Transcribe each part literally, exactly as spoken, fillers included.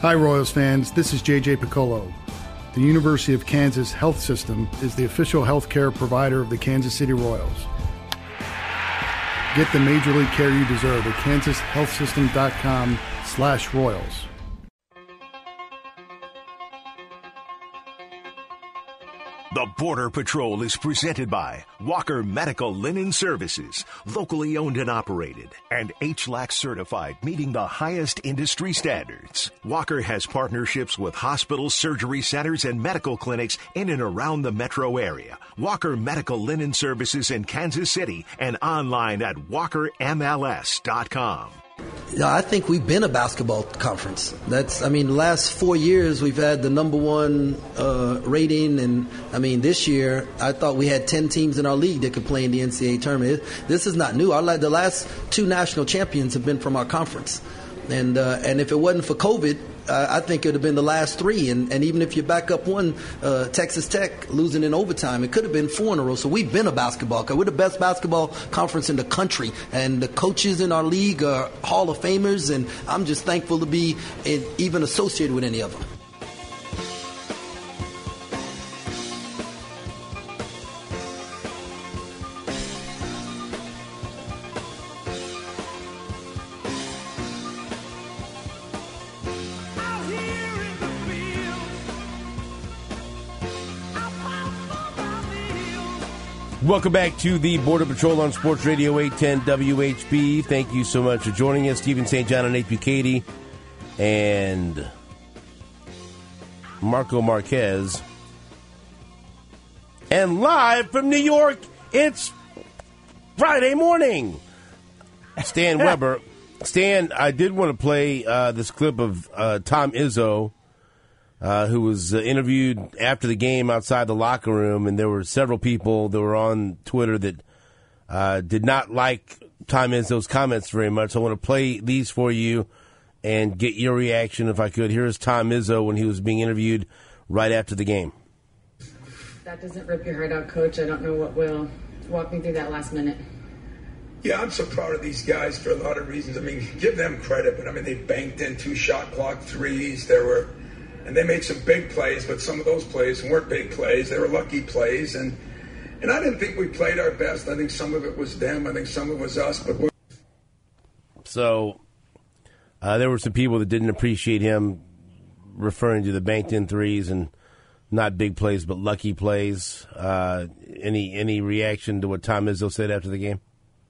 Hi, Royals fans. This is J J Piccolo. The University of Kansas Health System is the official health care provider of the Kansas City Royals. Get the major league care you deserve at kansas health system dot com slash royals. The Border Patrol is presented by Walker Medical Linen Services, locally owned and operated, and H L A C certified, meeting the highest industry standards. Walker has partnerships with hospitals, surgery centers, and medical clinics in and around the metro area. Walker Medical Linen Services in Kansas City and online at walker m l s dot com. Yeah, I think we've been a basketball conference. That's, I mean, the last four years we've had the number one uh, rating, and I mean, this year I thought we had ten teams in our league that could play in the N C double A tournament. This is not new. Our the last two national champions have been from our conference, and uh, and if it wasn't for COVID, uh, I think it would have been the last three. And, and even if you back up one, uh, Texas Tech losing in overtime, it could have been four in a row. So we've been a basketball. We're the best basketball conference in the country. And the coaches in our league are Hall of Famers. And I'm just thankful to be in, even associated with any of them. Welcome back to the Border Patrol on Sports Radio eight ten W H B. Thank you so much for joining us. Stephen Saint John and Nate Bukaty and Marco Marquez. And live from New York, it's Friday morning. Stan Weber. Stan, I did want to play uh, this clip of uh, Tom Izzo, Uh, who was uh, interviewed after the game outside the locker room, and there were several people that were on Twitter that uh, did not like Tom Izzo's comments very much. I want to play these for you and get your reaction if I could. Here's Tom Izzo when he was being interviewed right after the game. That doesn't rip your heart out, Coach. I don't know what will. Walk me through that last minute. Yeah, I'm so proud of these guys for a lot of reasons. I mean, give them credit, but I mean, they banked in two shot clock threes. There were... And they made some big plays, but some of those plays weren't big plays. They were lucky plays. And and I didn't think we played our best. I think some of it was them. I think some of it was us. But we- So uh, there were some people that didn't appreciate him referring to the banked-in threes and not big plays but lucky plays. Uh, any any reaction to what Tom Izzo said after the game?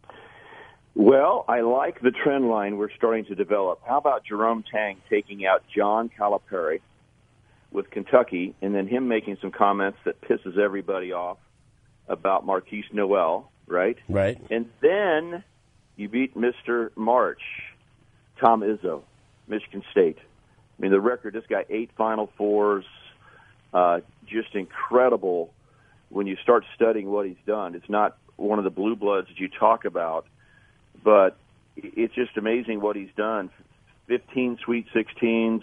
Well, I like the trend line we're starting to develop. How about Jerome Tang taking out John Calipari with Kentucky, and then him making some comments that pisses everybody off about Marquise Noel, right? Right. And then you beat Mister March, Tom Izzo, Michigan State. I mean, the record, this guy, eight Final Fours, uh, just incredible when you start studying what he's done. It's not one of the blue bloods that you talk about, but it's just amazing what he's done. fifteen Sweet sixteens,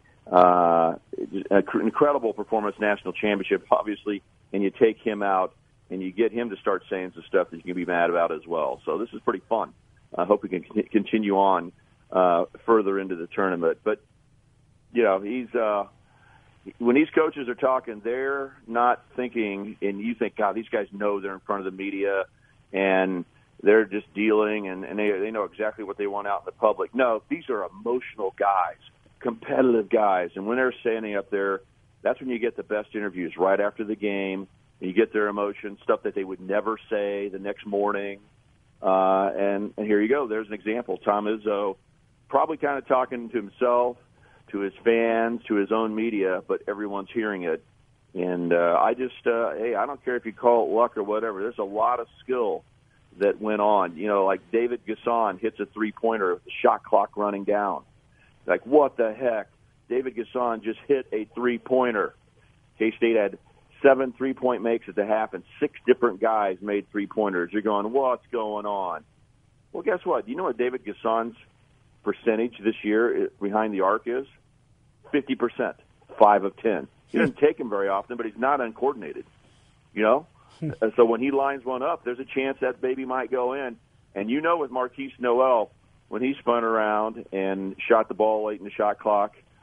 uh, incredible performance, national championship, obviously, and you take him out and you get him to start saying some stuff that you can be mad about as well. So this is pretty fun. I hope we can continue on uh, further into the tournament. But, you know, he's uh, when these coaches are talking, they're not thinking, and you think, God, these guys know they're in front of the media and they're just dealing, and, and they, they know exactly what they want out in the public. No, these are emotional guys, competitive guys, and when they're standing up there, that's when you get the best interviews right after the game. And you get their emotion, stuff that they would never say the next morning. Uh, and, and here you go. There's an example. Tom Izzo probably kind of talking to himself, to his fans, to his own media, but everyone's hearing it. And uh, I just, uh, hey, I don't care if you call it luck or whatever. There's a lot of skill that went on. You know, like David Gasson hits a three-pointer, the shot clock running down. Like, what the heck? David Gasson just hit a three-pointer. K-State had seven three-point makes at the half, and six different guys made three-pointers. You're going, what's going on? Well, guess what? Do you know what David Gasson's percentage this year behind the arc is? fifty percent, five of ten. He doesn't take him very often, but he's not uncoordinated, you know? So when he lines one up, there's a chance that baby might go in. And you know with Marquise Noel, when he spun around and shot the ball late in the shot clock,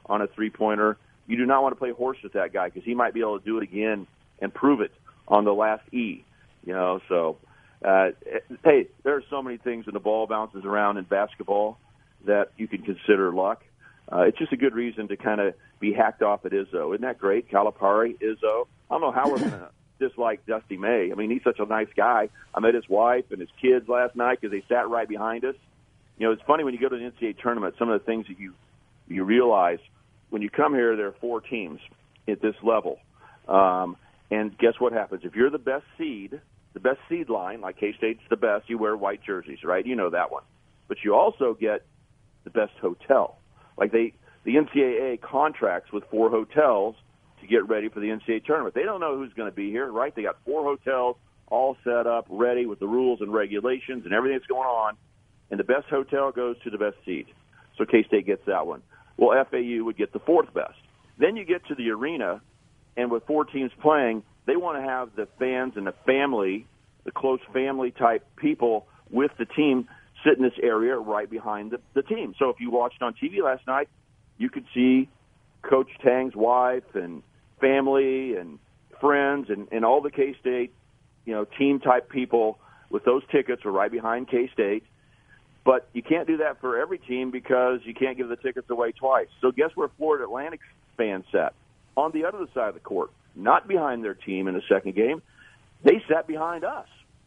on a three-pointer, you do not want to play horse with that guy because he might be able to do it again and prove it on the last E. You know, so, uh, hey, there are so many things when the ball bounces around in basketball that you can consider luck. Uh, it's just a good reason to kind of be hacked off at Izzo. Isn't that great? Calipari, Izzo. I don't know how we're going to dislike Dusty May. I mean, he's such a nice guy. I met his wife and his kids last night because they sat right behind us. You know, it's funny when you go to an N C double A tournament, some of the things that you you realize when you come here, there are four teams at this level. Um, and guess what happens? If you're the best seed, the best seed line, like K-State's the best, you wear white jerseys, right? You know that one. But you also get the best hotel. Like they, the N C double A contracts with four hotels to get ready for the N C double A tournament. They don't know who's going to be here, right? They got four hotels all set up, ready with the rules and regulations and everything that's going on. And the best hotel goes to the best seed. So K-State gets that one. Well, F A U would get the fourth best. Then you get to the arena, and with four teams playing, they want to have the fans and the family, the close family-type people with the team sit in this area right behind the, the team. So if you watched on T V last night, you could see Coach Tang's wife and family and friends and, and all the K-State, you know, team-type people with those tickets are right behind K-State. But you can't do that for every team because you can't give the tickets away twice. So guess where Florida Atlantic fans sat? On the other side of the court, not behind their team in the second game. They sat behind us.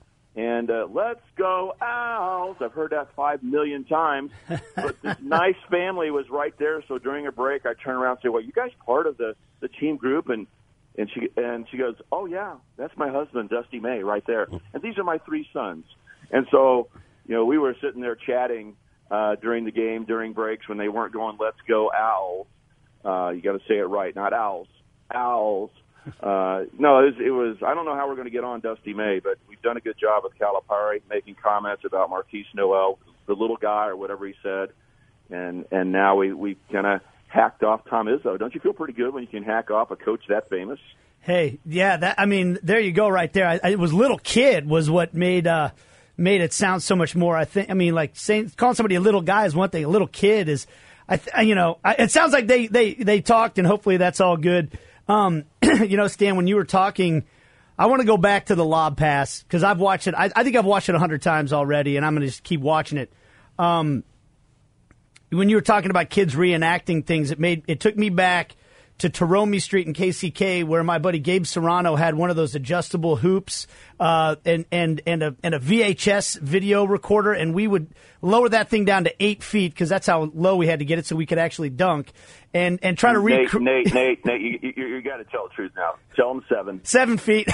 And uh, let's go Owls. I've heard that five million times. But this nice family was right there. So during a break, I turn around and say, well, you guys part of the, the team group? And and she and she goes, oh, yeah, that's my husband, Dusty May, right there. And these are my three sons. And so, you know, we were sitting there chatting uh, during the game, during breaks when they weren't going, let's go Owls. Uh, you got to say it right, not Owls. Owls. Uh, no, it was, it was, I don't know how we're going to get on Dusty May, but we've done a good job with Calipari making comments about Marquise Noel, the little guy or whatever he said. And, and now we, we kind of hacked off Tom Izzo. Don't you feel pretty good when you can hack off a coach that famous? Hey, yeah, that, I mean, there you go right there. I, I, it was little kid was what made, uh, made it sound so much more. I think, I mean, like saying, calling somebody a little guy is one thing. A little kid is, I, th- you know, I, it sounds like they, they, they talked and hopefully that's all good. Um, you know, Stan, when you were talking, I want to go back to the lob pass because I've watched it. I, I think I've watched it a hundred times already, and I'm going to just keep watching it. Um, when you were talking about kids reenacting things, it made it took me back to Taromie Street in K C K, where my buddy Gabe Serrano had one of those adjustable hoops uh, and and and a and a V H S video recorder, and we would lower that thing down to eight feet because that's how low we had to get it so we could actually dunk, and and try to recreate. Nate, Nate, Nate, Nate, you, you, you got to tell the truth now. Tell them seven. Seven feet.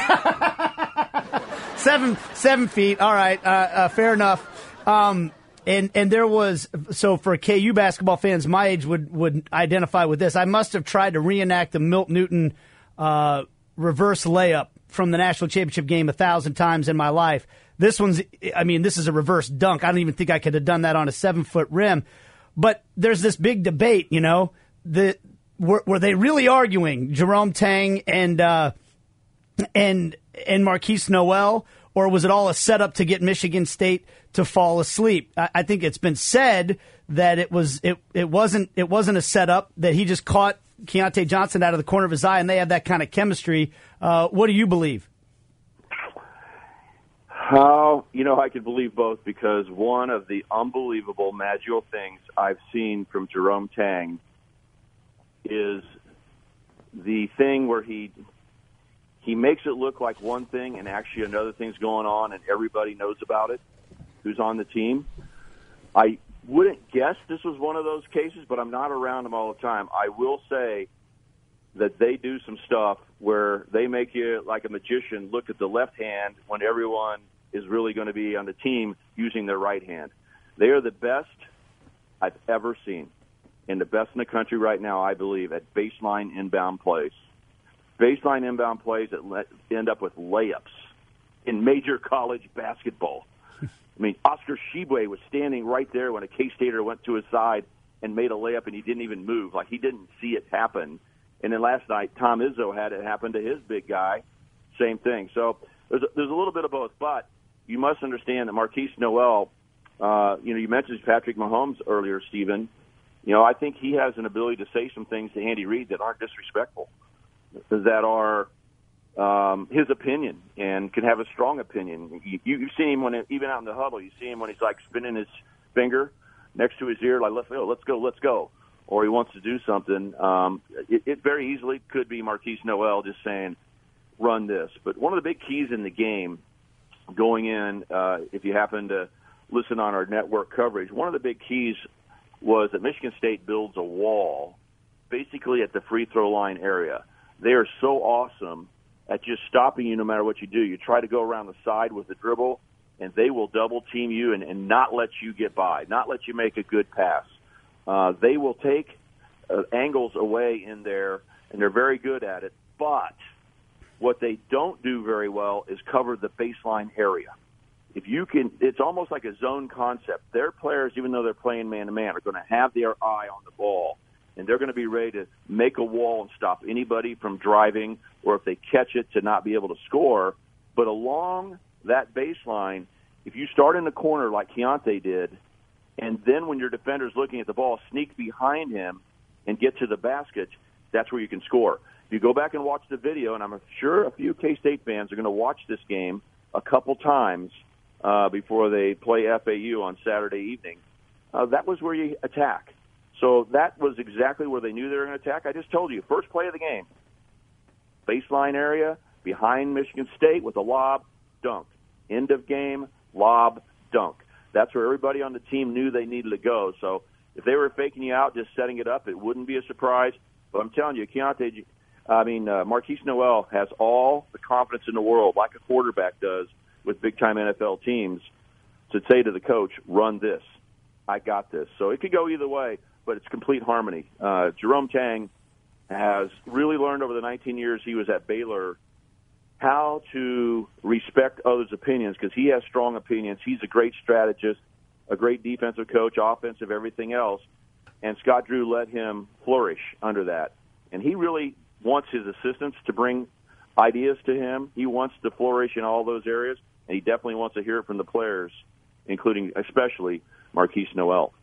seven seven feet. All right, uh, uh, fair enough. Um, And and there was, so for K U basketball fans my age would, would identify with this. I must have tried to reenact the Milt Newton uh, reverse layup from the national championship game a thousand times in my life. This one's, I mean, this is a reverse dunk. I don't even think I could have done that on a seven-foot rim. But there's this big debate, you know. The, were, were they really arguing, Jerome Tang and uh, and and Marquise Noel, or was it all a setup to get Michigan State to fall asleep? I, I think it's been said that it was it it wasn't it wasn't a setup, that he just caught Keontae Johnson out of the corner of his eye, and they have that kind of chemistry. Uh, what do you believe? How, you know, I could believe both, because one of the unbelievable magical things I've seen from Jerome Tang is the thing where he he makes it look like one thing and actually another thing's going on and everybody knows about it who's on the team. I wouldn't guess this was one of those cases, but I'm not around them all the time. I will say that they do some stuff where they make you, like a magician, look at the left hand when everyone is really going to be on the team using their right hand. They are the best I've ever seen, and the best in the country right now, I believe, at baseline inbound plays. Baseline inbound plays that let, end up with layups in major college basketball. I mean, Oscar Tshiebwe was standing right there when a K-Stater went to his side and made a layup, and he didn't even move. Like, he didn't see it happen. And then last night, Tom Izzo had it happen to his big guy. Same thing. So there's a, there's a little bit of both. But you must understand that Marquise Noel, uh, you know, you mentioned Patrick Mahomes earlier, Stephen. You know, I think he has an ability to say some things to Andy Reid that aren't disrespectful, that are um, his opinion and can have a strong opinion. You, you've seen him when, it, even out in the huddle, you see him when he's like spinning his finger next to his ear, like, let's go, let's go, let's go. Or he wants to do something. Um, it, it very easily could be Marquise Noel just saying, run this. But one of the big keys in the game going in, uh, if you happen to listen on our network coverage, one of the big keys was that Michigan State builds a wall basically at the free throw line area. They are so awesome at just stopping you no matter what you do. You try to go around the side with the dribble, and they will double team you and, and not let you get by, not let you make a good pass. Uh, they will take uh, angles away in there, and they're very good at it. But what they don't do very well is cover the baseline area. If you can, it's almost like a zone concept. Their players, even though they're playing man-to-man, are going to have their eye on the ball, and they're going to be ready to make a wall and stop anybody from driving, or if they catch it, to not be able to score. But along that baseline, if you start in the corner like Keontae did, and then when your defender's looking at the ball, sneak behind him and get to the basket, that's where you can score. If you go back and watch the video, and I'm sure a few K-State fans are going to watch this game a couple times uh, before they play F A U on Saturday evening, uh, that was where you attack. So that was exactly where they knew they were going to attack. I just told you, first play of the game, baseline area, behind Michigan State with a lob, dunk. End of game, lob, dunk. That's where everybody on the team knew they needed to go. So if they were faking you out, just setting it up, it wouldn't be a surprise. But I'm telling you, Keontae, I mean, uh, Marquise Noel has all the confidence in the world, like a quarterback does with big-time N F L teams, to say to the coach, run this. I got this. So it could go either way, but it's complete harmony. Uh, Jerome Tang has really learned over the nineteen years he was at Baylor how to respect others' opinions, because he has strong opinions. He's a great strategist, a great defensive coach, offensive, everything else. And Scott Drew let him flourish under that. And he really wants his assistants to bring ideas to him. He wants to flourish in all those areas, and he definitely wants to hear it from the players, including especially Marquise Noel.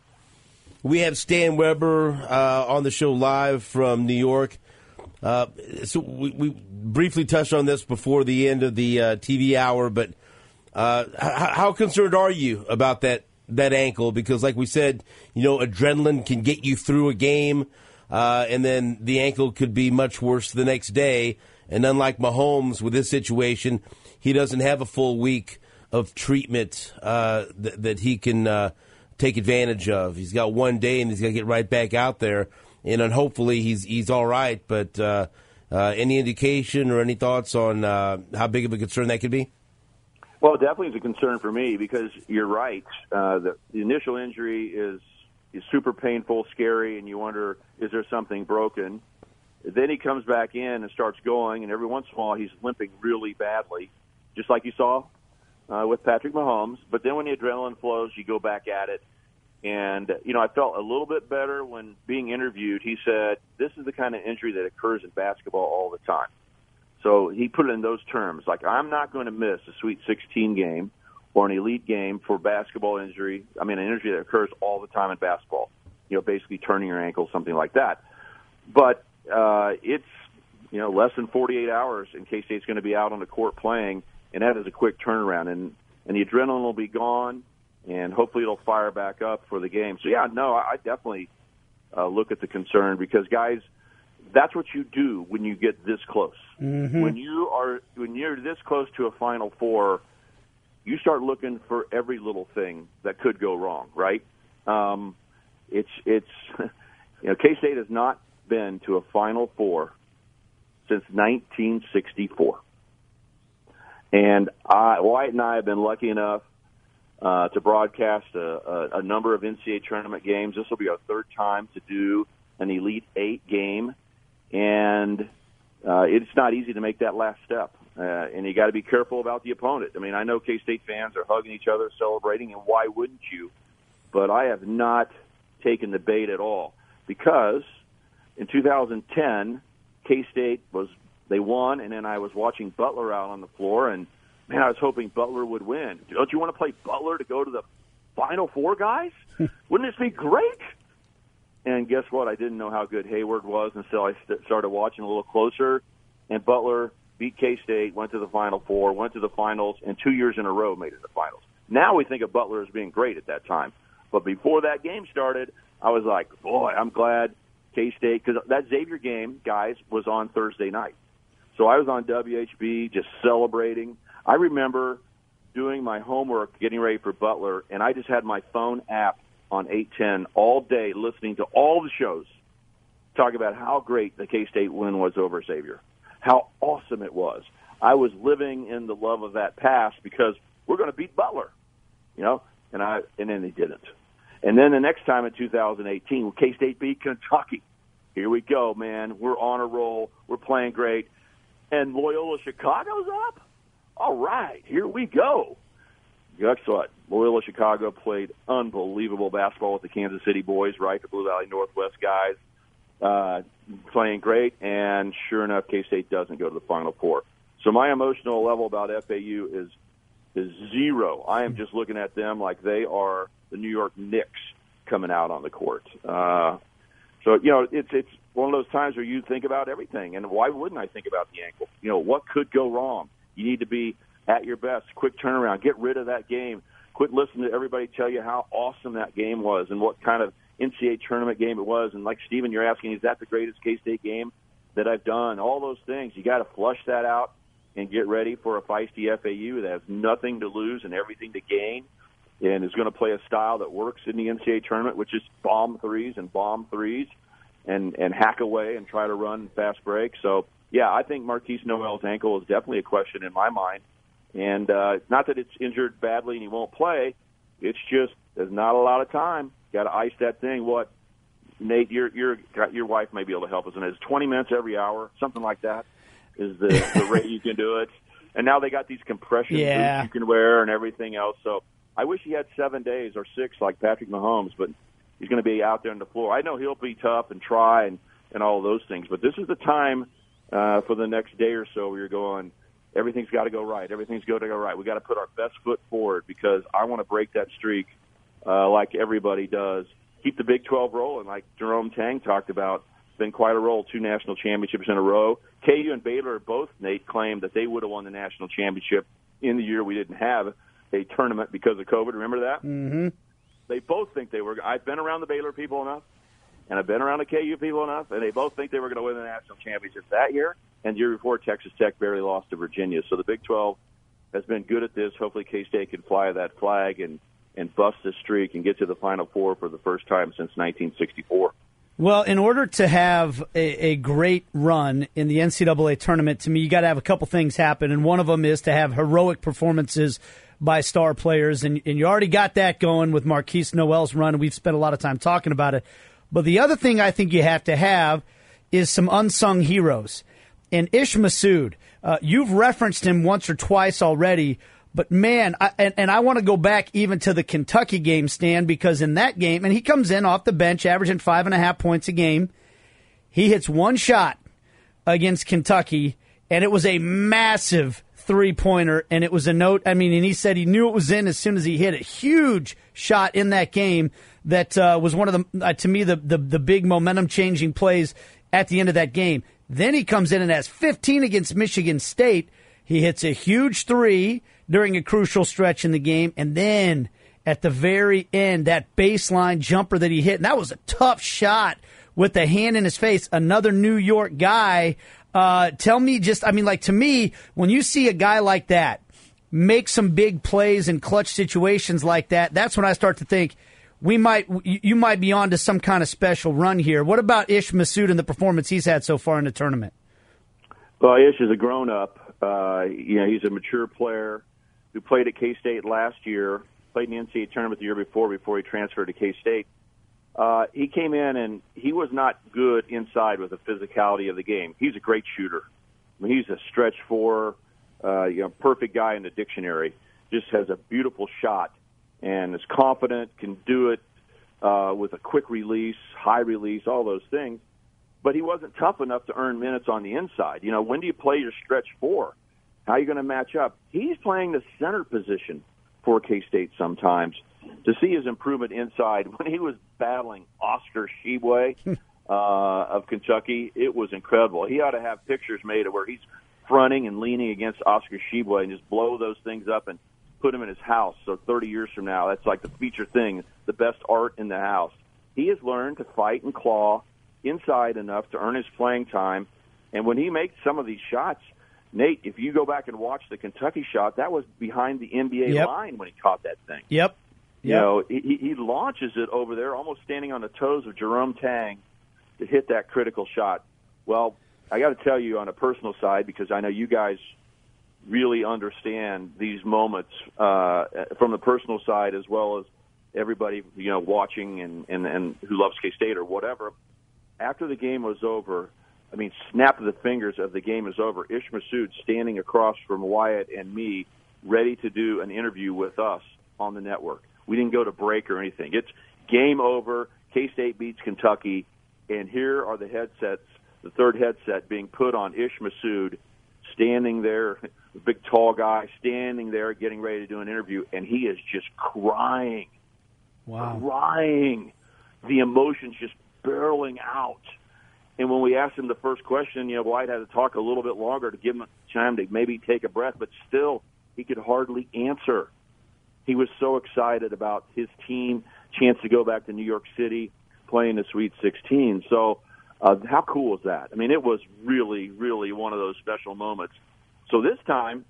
We have Stan Weber uh, on the show live from New York. Uh, so we, we briefly touched on this before the end of the uh, T V hour, but uh, h- how concerned are you about that that ankle? Because, like we said, you know, adrenaline can get you through a game, uh, and then the ankle could be much worse the next day. And unlike Mahomes with this situation, he doesn't have a full week of treatment uh, th- that he can uh, take advantage of. He's got one day, and he's got to get right back out there. And then hopefully he's he's all right. But uh, uh, any indication or any thoughts on uh, how big of a concern that could be? Well, it definitely is a concern for me, because you're right. Uh, the, the initial injury is is super painful, scary, and you wonder, is there something broken? Then he comes back in and starts going, and every once in a while he's limping really badly, just like you saw uh, with Patrick Mahomes. But then when the adrenaline flows, you go back at it. And, you know, I felt a little bit better when being interviewed. He said, this is the kind of injury that occurs in basketball all the time. So he put it in those terms, like, I'm not going to miss a Sweet sixteen game or an elite game for basketball injury. I mean, an injury that occurs all the time in basketball, you know, basically turning your ankle, something like that. But uh, it's, you know, less than forty-eight hours, and K-State's going to be out on the court playing, and that is a quick turnaround. And, and the adrenaline will be gone, and hopefully it'll fire back up for the game. So, yeah, no, I definitely uh, look at the concern, because, guys, that's what you do when you get this close. Mm-hmm. When you are when you're this close to a Final Four, you start looking for every little thing that could go wrong, right? Um, it's it's you know, K-State has not been to a Final Four since nineteen sixty-four, and I, Wyatt and I have been lucky enough uh, to broadcast a, a, a number of N C double A tournament games. This will be our third time to do an Elite Eight game, and uh, it's not easy to make that last step. Uh, and you got to be careful about the opponent. I mean, I know K-State fans are hugging each other, celebrating, and why wouldn't you? But I have not taken the bait at all, because in two thousand ten, K-State was they won, and then I was watching Butler out on the floor, and man, I was hoping Butler would win. Don't you want to play Butler to go to the Final Four, guys? Wouldn't this be great? And guess what? I didn't know how good Hayward was until I st- started watching a little closer. And Butler beat K-State, went to the Final Four, went to the finals, and two years in a row made it to the finals. Now we think of Butler as being great at that time. But before that game started, I was like, boy, I'm glad K-State, because that Xavier game, guys, was on Thursday night. So I was on W H B just celebrating. I remember doing my homework, getting ready for Butler, and I just had my phone app on eight ten all day listening to all the shows talk about how great the K-State win was over Xavier, how awesome it was. I was living in the love of that past because we're going to beat Butler, you know, and I and then they didn't. And then the next time in two thousand eighteen, K-State beat Kentucky. Here we go, man. We're on a roll. We're playing great. And Loyola Chicago's up? All right, here we go. Guess what? Loyola Chicago played unbelievable basketball with the Kansas City boys, right? The Blue Valley Northwest guys uh, playing great. And sure enough, K-State doesn't go to the Final Four. So my emotional level about F A U is is zero. I am just looking at them like they are the New York Knicks coming out on the court. Uh, so, you know, it's it's one of those times where you think about everything. And why wouldn't I think about the ankle? You know, what could go wrong? You need to be at your best. Quick turnaround. Get rid of that game. Quit listening to everybody tell you how awesome that game was and what kind of N C double A tournament game it was. And like Stephen, you're asking, is that the greatest K-State game that I've done? All those things. You got to flush that out and get ready for a feisty F A U that has nothing to lose and everything to gain, and is going to play a style that works in the N C double A tournament, which is bomb threes and bomb threes and, and hack away and try to run fast break. So, yeah, I think Marquise Noel's ankle is definitely a question in my mind. And uh, not that it's injured badly and he won't play. It's just there's not a lot of time. Got to ice that thing. What, Nate, your your your wife may be able to help us. And it's twenty minutes every hour, something like that is the, the rate you can do it. And now they got these compression yeah. boots you can wear and everything else. So I wish he had seven days or six like Patrick Mahomes, but he's going to be out there on the floor. I know he'll be tough and try and, and all of those things, but this is the time uh, for the next day or so where you're going, everything's got to go right. Everything's got to go right. We got to put our best foot forward because I want to break that streak uh, like everybody does. Keep the Big twelve rolling like Jerome Tang talked about. It's been quite a roll, two national championships in a row. K U and Baylor both, Nate, claimed that they would have won the national championship in the year we didn't have a tournament because of COVID. Remember that? Mm-hmm. They both think they were. I've been around the Baylor people enough, and I've been around the K U people enough, and they both think they were going to win the national championship that year. And the year before, Texas Tech barely lost to Virginia. So the Big twelve has been good at this. Hopefully K-State can fly that flag and, and bust this streak and get to the Final Four for the first time since nineteen sixty-four. Well, in order to have a, a great run in the N C double A tournament, to me, you got to have a couple things happen, and one of them is to have heroic performances by star players, and, and you already got that going with Marquise Noel's run, and we've spent a lot of time talking about it. But the other thing I think you have to have is some unsung heroes. And Ish Massoud, uh, you've referenced him once or twice already, but man, I, and, and I want to go back even to the Kentucky game, Stan, because in that game, and he comes in off the bench, averaging five and a half points a game. He hits one shot against Kentucky, and it was a massive three-pointer, and it was a note. I mean, and he said he knew it was in as soon as he hit a huge shot in that game that uh, was one of the, uh, to me, the, the, the big momentum-changing plays at the end of that game. Then he comes in and has fifteen against Michigan State. He hits a huge three during a crucial stretch in the game, and then at the very end, that baseline jumper that he hit, and that was a tough shot with the hand in his face, another New York guy. Uh, tell me just, I mean, like, to me, when you see a guy like that make some big plays in clutch situations like that, that's when I start to think we might, you might be on to some kind of special run here. What about Ish Massoud and the performance he's had so far in the tournament? Well, Ish is a grown-up. Uh, you know, he's a mature player who played at K-State last year, played in the N C double A tournament the year before, before he transferred to K-State. Uh, he came in, and he was not good inside with the physicality of the game. He's a great shooter. I mean, he's a stretch four, uh, you know, perfect guy in the dictionary. Just has a beautiful shot and is confident, can do it uh, with a quick release, high release, all those things. But he wasn't tough enough to earn minutes on the inside. You know, when do you play your stretch four? How are you going to match up? He's playing the center position for K-State sometimes. to see his improvement inside when he was battling Oscar Tshiebwe uh, of Kentucky, it was incredible. He ought to have pictures made of where he's fronting and leaning against Oscar Tshiebwe and just blow those things up and put him in his house. So thirty years from now, that's like the feature thing, the best art in the house. He has learned to fight and claw inside enough to earn his playing time. And when he makes some of these shots, Nate, if you go back and watch the Kentucky shot, that was behind the N B A yep. line when he caught that thing. Yep. You yep. know, he, he launches it over there, almost standing on the toes of Jerome Tang to hit that critical shot. Well, I got to tell you on a personal side, because I know you guys really understand these moments uh, from the personal side as well as everybody, you know, watching and, and, and who loves K-State or whatever. After the game was over, I mean, snap of the fingers of the game is over, Ish Massoud standing across from Wyatt and me, ready to do an interview with us on the network. We didn't go to break or anything. It's game over. K-State beats Kentucky, and here are the headsets, the third headset being put on Ish Massoud, standing there, the big tall guy, standing there getting ready to do an interview, and he is just crying. Wow. Crying. The emotions just barreling out. And when we asked him the first question, you know, White had to talk a little bit longer to give him time to maybe take a breath, but still he could hardly answer. He was so excited about his team, chance to go back to New York City, playing the Sweet sixteen. So uh, how cool is that? I mean, it was really, really one of those special moments. So this time,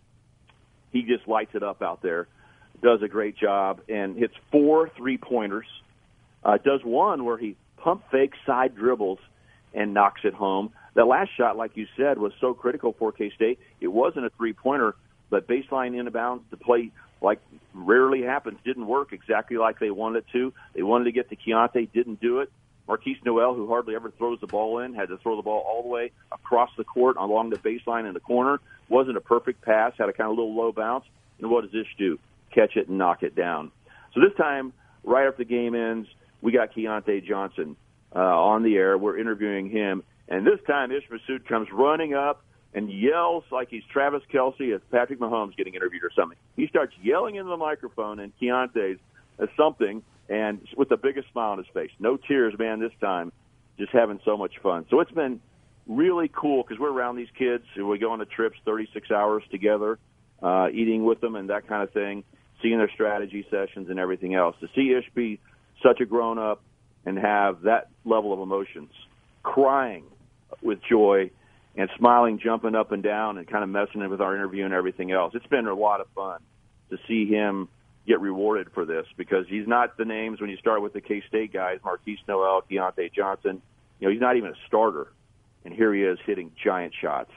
he just lights it up out there, does a great job, and hits four three-pointers. Uh, does one where he pump fake side dribbles and knocks it home. That last shot, like you said, was so critical for K-State. It wasn't a three-pointer, but baseline inbounds to play like rarely happens didn't work exactly like they wanted it to. They wanted to get to Keontae, didn't do it. Marquise Noel, who hardly ever throws the ball in, had to throw the ball all the way across the court along the baseline in the corner. Wasn't a perfect pass, had a kind of little low bounce. And what does Ish do? Catch it and knock it down. So this time, right after the game ends, we got Keontae Johnson uh, on the air. We're interviewing him. And this time, Ish Massoud comes running up and yells like he's Travis Kelce as Patrick Mahomes getting interviewed or something. He starts yelling into the microphone, and Keontae's as something, and with the biggest smile on his face. No tears, man, this time. Just having so much fun. So it's been really cool because we're around these kids, and we go on the trips thirty-six hours together, uh, eating with them and that kind of thing, seeing their strategy sessions and everything else. To see Ish be such a grown-up and have that level of emotions, crying with joy and smiling, jumping up and down and kind of messing with our interview and everything else. It's been a lot of fun to see him get rewarded for this because he's not the names when you start with the K-State guys, Marquise Noel, Keontae Johnson. You know, he's not even a starter. And here he is hitting giant shots.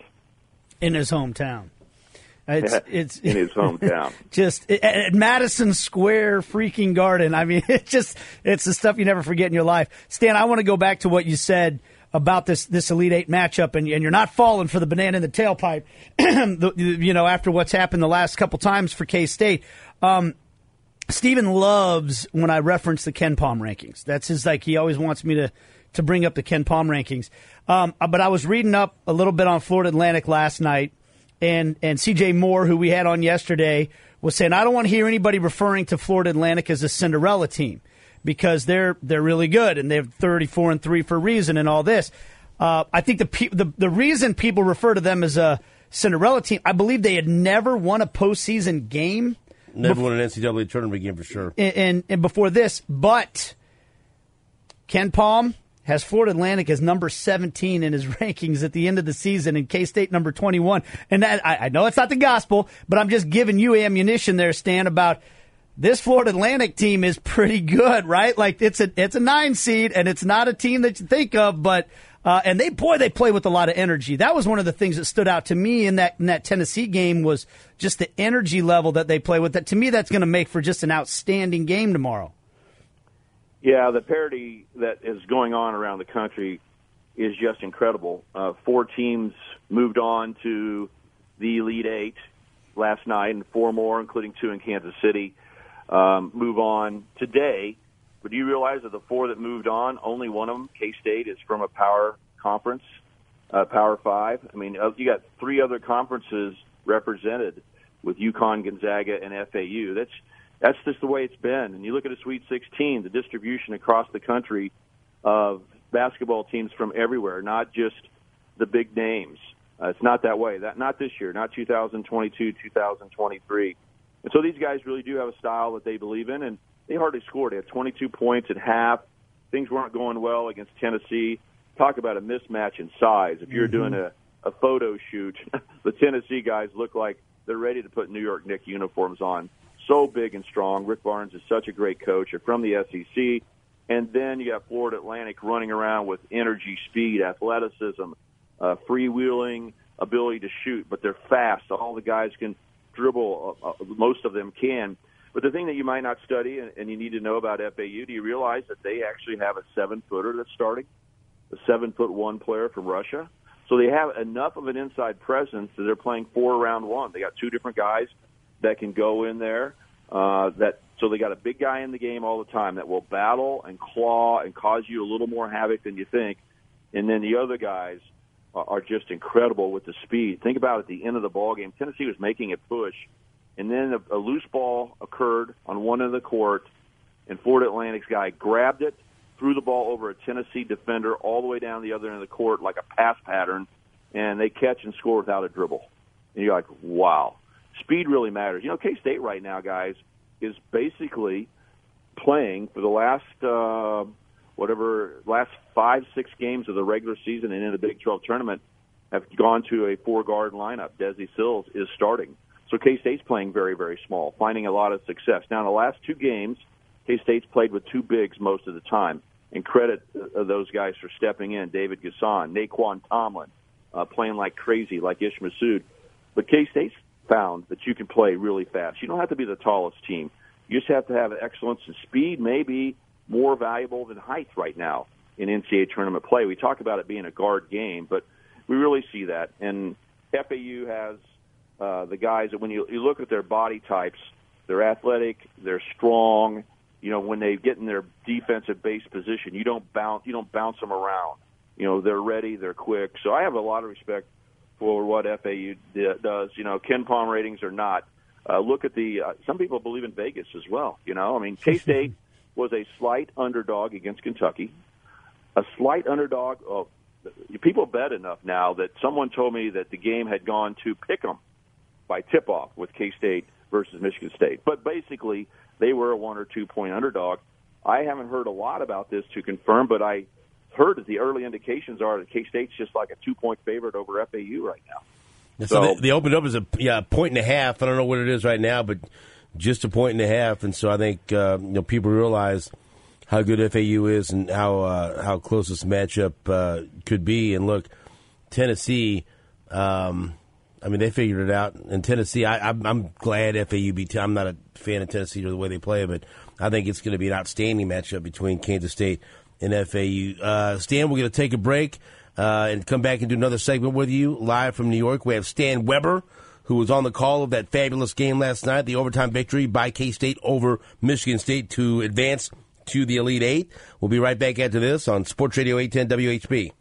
In his hometown. It's, it's in his hometown. Just at Madison Square freaking Garden. I mean, it's just, it's the stuff you never forget in your life. Stan, I want to go back to what you said about this, this Elite Eight matchup, and, and you're not falling for the banana in the tailpipe, the, you know, after what's happened the last couple times for K-State. Um, Stephen loves when I reference the Ken Palm rankings. That's his, like, he always wants me to, to bring up the Ken Palm rankings. Um, but I was reading up a little bit on Florida Atlantic last night, and, and C J Moore, who we had on yesterday, was saying, I don't want to hear anybody referring to Florida Atlantic as a Cinderella team, because they're they're really good and they're thirty-four and three for a reason and all this. Uh, I think the, pe- the the reason people refer to them as a Cinderella team, I believe they had never won a postseason game. Never bef- won an N C double A tournament game for sure. And, and, and before this, but Ken Palm has Florida Atlantic as number seventeen in his rankings at the end of the season, and K-State number twenty-one. And that, I, I know it's not the gospel, but I'm just giving you ammunition there, Stan, about this Florida Atlantic team is pretty good, right? Like it's a it's a nine seed, and it's not a team that you think of, but uh, and they boy they play with a lot of energy. That was one of the things that stood out to me in that in that Tennessee game was just the energy level that they play with. That to me, that's going to make for just an outstanding game tomorrow. Yeah, the parity that is going on around the country is just incredible. Uh, four teams moved on to the Elite Eight last night, and four more, including two in Kansas City, um, move on today. But do you realize that the four that moved on, only one of them, K-State, is from a power conference, uh, Power Five? I mean, uh, you got three other conferences represented with UConn, Gonzaga, and F A U. That's that's just the way it's been. And you look at a Sweet sixteen, the distribution across the country of basketball teams from everywhere, not just the big names. Uh, it's not that way. That not this year, not two thousand twenty-two, two thousand twenty-three. And so these guys really do have a style that they believe in, and they hardly scored. They had twenty-two points at half. Things weren't going well against Tennessee. Talk about a mismatch in size. If you're mm-hmm. doing a, a photo shoot, the Tennessee guys look like they're ready to put New York Knicks uniforms on. So big and strong. Rick Barnes is such a great coach. They're from the S E C. And then you got Florida Atlantic running around with energy, speed, athleticism, uh, freewheeling, ability to shoot. But they're fast. All the guys can dribble. Uh, uh, most of them can. But the thing that you might not study and, and you need to know about F A U, do you realize that they actually have a seven-footer that's starting? A seven-foot-one player from Russia. So they have enough of an inside presence that they're playing four round one. They got two different guys that can go in there. Uh, that so they got a big guy in the game all the time that will battle and claw and cause you a little more havoc than you think. And then the other guys are, are just incredible with the speed. Think about it, at the end of the ball game, Tennessee was making a push, and then a, a loose ball occurred on one end of the court, and Florida Atlantic's guy grabbed it, threw the ball over a Tennessee defender all the way down the other end of the court like a pass pattern, and they catch and score without a dribble. And you're like, wow. Speed really matters. You know, K-State right now, guys, is basically playing for the last, uh, whatever, last five, six games of the regular season and in the Big twelve tournament have gone to a four-guard lineup. Desi Sills is starting. So K-State's playing very, very small, finding a lot of success. Now, in the last two games, K-State's played with two bigs most of the time, and credit uh, those guys for stepping in. David Gasson, Naquan Tomlin, uh, playing like crazy, like Ish Massoud. But K-State's found that you can play really fast. You don't have to be the tallest team. You just have to have excellence, and speed may be more valuable than height right now in N C double A tournament play. We talk about it being a guard game, but we really see that. And F A U has uh, the guys that when you, you look at their body types, they're athletic, they're strong. You know, when they get in their defensive base position, you don't bounce, you don't bounce them around. You know, they're ready, they're quick. So I have a lot of respect for what F A U d- does. You know, Ken Palm ratings or not. Uh, look at the, uh, some people believe in Vegas as well. You know, I mean, K-State was a slight underdog against Kentucky. A slight underdog. Oh, people bet enough now that someone told me that the game had gone to pick 'em by tip-off with K-State versus Michigan State. But basically, they were a one or two point underdog. I haven't heard a lot about this to confirm, but I heard that the early indications are that K-State's just like a two-point favorite over F A U right now. So, so they, they opened up as a yeah point and a half. I don't know what it is right now, but just a point and a half. And so I think uh, you know people realize how good F A U is and how uh, how close this matchup uh, could be. And look, Tennessee. Um, I mean, they figured it out. And Tennessee, I, I'm, I'm glad F A U beat. I'm not a fan of Tennessee or the way they play, but I think it's going to be an outstanding matchup between Kansas State and F A U. Uh, Stan, we're going to take a break uh, and come back and do another segment with you live from New York. We have Stan Weber, who was on the call of that fabulous game last night, the overtime victory by K-State over Michigan State to advance to the Elite Eight. We'll be right back after this on Sports Radio eight ten W H B.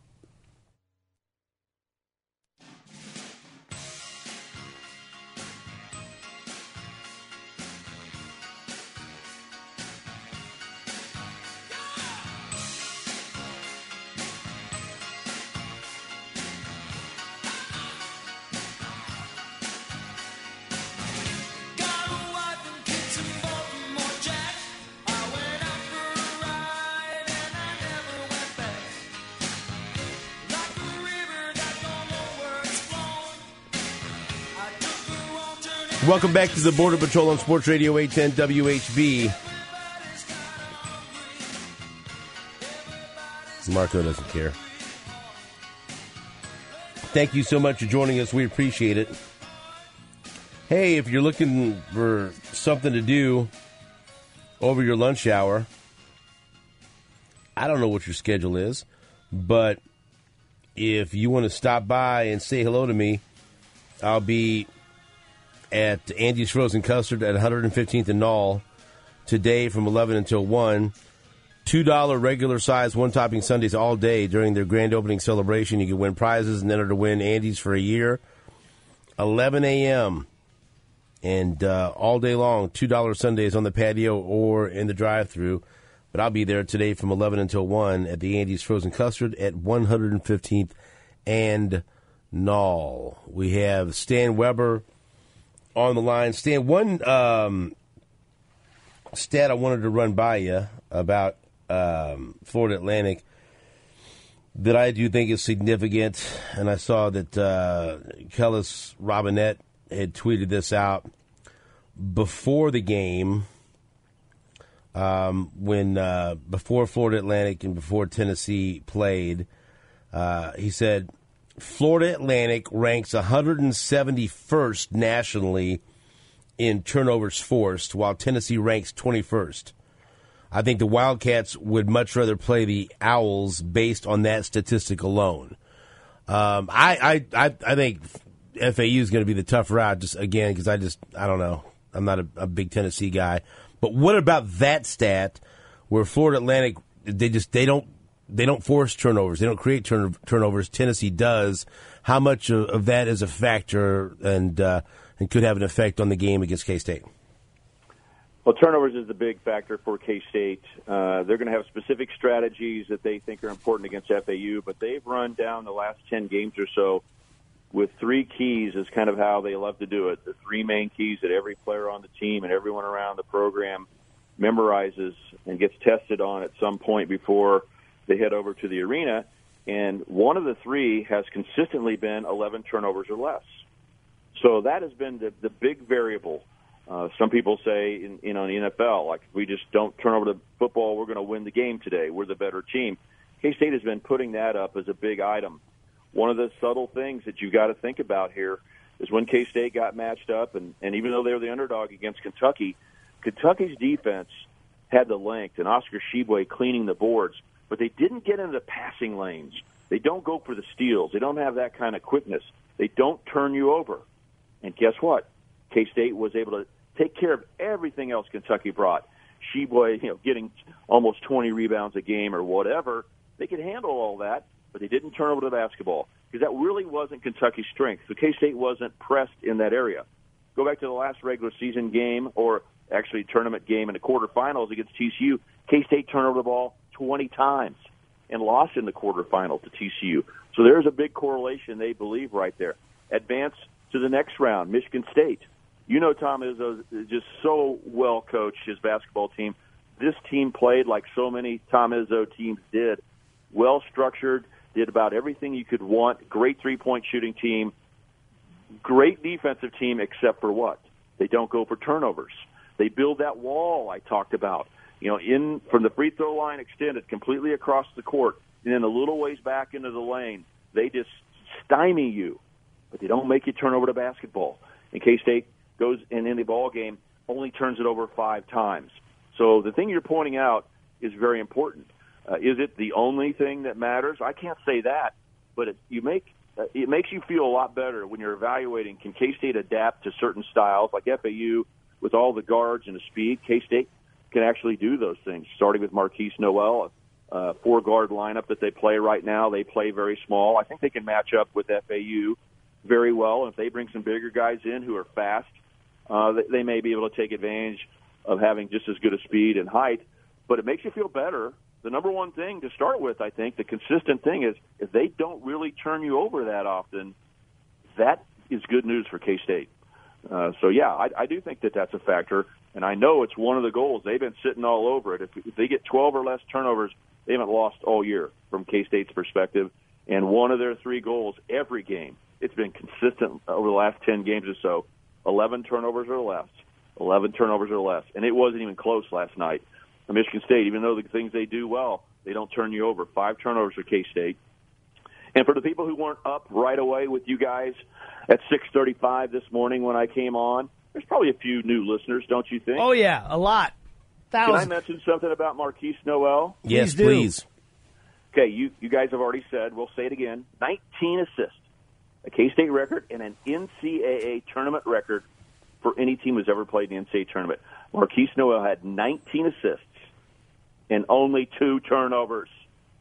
Welcome back to the Border Patrol on Sports Radio eight ten W H B. Marco doesn't care. Thank you so much for joining us. We appreciate it. Hey, if you're looking for something to do over your lunch hour, I don't know what your schedule is, but if you want to stop by and say hello to me, I'll be at Andy's Frozen Custard at one hundred fifteenth and Knoll today from eleven until one. two dollars regular size one-topping Sundays all day during their grand opening celebration. You can win prizes and enter to win Andy's for a year. eleven a.m. And uh, all day long, two dollar sundaes on the patio or in the drive-thru. But I'll be there today from eleven until one at the Andy's Frozen Custard at one hundred fifteenth and Knoll. We have Stan Weber on the line. Stan, one um, stat I wanted to run by you about um, Florida Atlantic that I do think is significant, and I saw that uh, Kellis Robinette had tweeted this out before the game, um, when uh, before Florida Atlantic and before Tennessee played. Uh, he said, Florida Atlantic ranks one hundred seventy-first nationally in turnovers forced, while Tennessee ranks twenty-first. I think the Wildcats would much rather play the Owls based on that statistic alone. Um, I, I, I, I think F A U is going to be the tough route, just again, because I just, I don't know. I'm not a, a big Tennessee guy. But what about that stat where Florida Atlantic, they just, they don't, they don't force turnovers. They don't create turn, turnovers. Tennessee does. How much of, of that is a factor and, uh, and could have an effect on the game against K-State? Well, turnovers is the big factor for K-State. Uh, they're going to have specific strategies that they think are important against F A U, but they've run down the last ten games or so with three keys is kind of how they love to do it. The three main keys that every player on the team and everyone around the program memorizes and gets tested on at some point before they head over to the arena. And one of the three has consistently been eleven turnovers or less. So that has been the, the big variable. Uh, some people say, in, you know, in the N F L, like, if we just don't turn over the football, we're going to win the game today. We're the better team. K-State has been putting that up as a big item. One of the subtle things that you got to think about here is when K-State got matched up, and, and even though they were the underdog against Kentucky, Kentucky's defense had the length, and Oscar Tshiebwe cleaning the boards, but they didn't get into the passing lanes. They don't go for the steals. They don't have that kind of quickness. They don't turn you over. And guess what? K-State was able to take care of everything else Kentucky brought. Tshiebwe, you know, getting almost twenty rebounds a game or whatever. They could handle all that, but they didn't turn over the basketball because that really wasn't Kentucky's strength. So K-State wasn't pressed in that area. Go back to the last regular season game, or actually tournament game in the quarterfinals against T C U. K-State turned over the ball twenty times and lost in the quarterfinal to T C U. So there's a big correlation, they believe, right there. Advance to the next round, Michigan State. You know Tom Izzo is just so well coached, his basketball team. This team played like so many Tom Izzo teams did. Well structured, did about everything you could want. Great three-point shooting team. Great defensive team, except for what? They don't go for turnovers. They build that wall I talked about. You know, in from the free throw line extended completely across the court, and then a little ways back into the lane. They just stymie you, but they don't make you turn over the basketball. And K-State goes in, in the ball game, only turns it over five times. So the thing you're pointing out is very important. Uh, is it the only thing that matters? I can't say that, but it, you make uh, it makes you feel a lot better when you're evaluating, can K-State adapt to certain styles, like F A U with all the guards and the speed. K-State can actually do those things, starting with Marquise Noel, a uh, four-guard lineup that they play right now. They play very small. I think they can match up with F A U very well, and if they bring some bigger guys in who are fast, Uh, they may be able to take advantage of having just as good a speed and height, but it makes you feel better. The number one thing to start with, I think, the consistent thing is if they don't really turn you over that often, that is good news for K-State. Uh, so, yeah, I, I do think that that's a factor, and I know it's one of the goals. They've been sitting all over it. If, if they get twelve or less turnovers, they haven't lost all year from K-State's perspective, and one of their three goals every game, it's been consistent over the last ten games or so, eleven turnovers or less, eleven turnovers or less. And it wasn't even close last night. Michigan State, even though the things they do well, they don't turn you over. Five turnovers for K-State. And for the people who weren't up right away with you guys at six thirty-five this morning when I came on, there's probably a few new listeners, don't you think? Oh, yeah, a lot. Thousands. Can I mention something about Marquise Noel? Yes, Please please. Okay, you, you guys have already said, we'll say it again, nineteen assists. A K-State record and an N C double A tournament record for any team who's ever played in the N C double A tournament. Marquise Noel had nineteen assists and only two turnovers.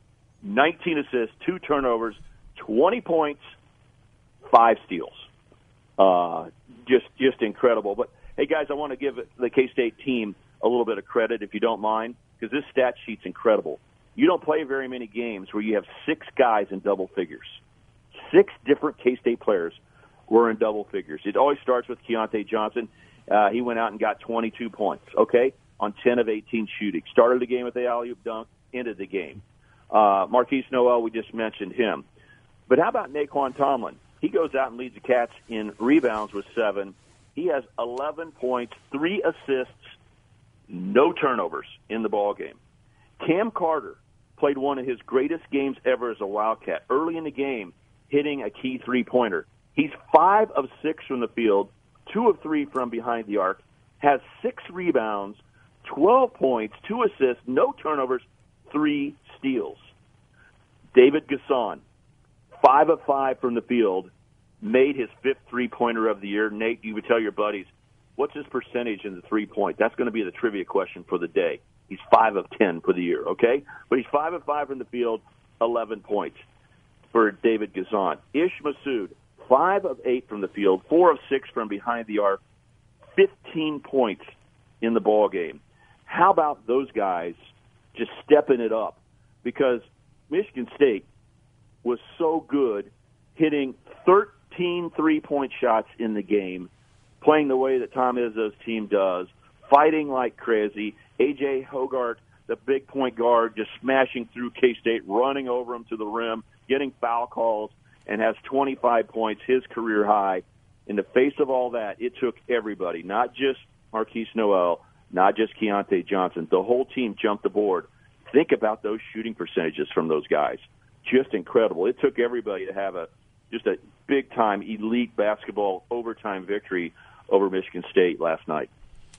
nineteen assists, two turnovers, twenty points, five steals. Uh, just just incredible. But, hey, guys, I want to give the K-State team a little bit of credit, if you don't mind, because this stat sheet's incredible. You don't play very many games where you have six guys in double figures. Six different K-State players were in double figures. It always starts with Keontae Johnson. Uh, he went out and got twenty-two points, okay, on ten of eighteen shooting. Started the game with the alley-oop dunk, ended the game. Uh, Marquise Noel, we just mentioned him. But how about Naquan Tomlin? He goes out and leads the Cats in rebounds with seven. He has eleven points, three assists, no turnovers in the ball game. Cam Carter played one of his greatest games ever as a Wildcat. Early in the game, hitting a key three-pointer. He's five of six from the field, two of three from behind the arc, has six rebounds, twelve points, two assists, no turnovers, three steals. David Gasson, five of five from the field, made his fifth three-pointer of the year. Nate, you would tell your buddies, what's his percentage in the three-point? That's going to be the trivia question for the day. He's five of ten for the year, okay? But he's five of five from the field, eleven points for David Gasson. Ish Massoud, five of eight from the field, four of six from behind the arc, fifteen points in the ball game. How about those guys just stepping it up? Because Michigan State was so good hitting thirteen three-point shots in the game, playing the way that Tom Izzo's team does, fighting like crazy. A J Hoggart, the big point guard, just smashing through K-State, running over him to the rim, getting foul calls, and has twenty-five points, his career high. In the face of all that, it took everybody, not just Marquise Noel, not just Keontae Johnson. The whole team jumped aboard. Think about those shooting percentages from those guys. Just incredible. It took everybody to have a just a big-time elite basketball overtime victory over Michigan State last night.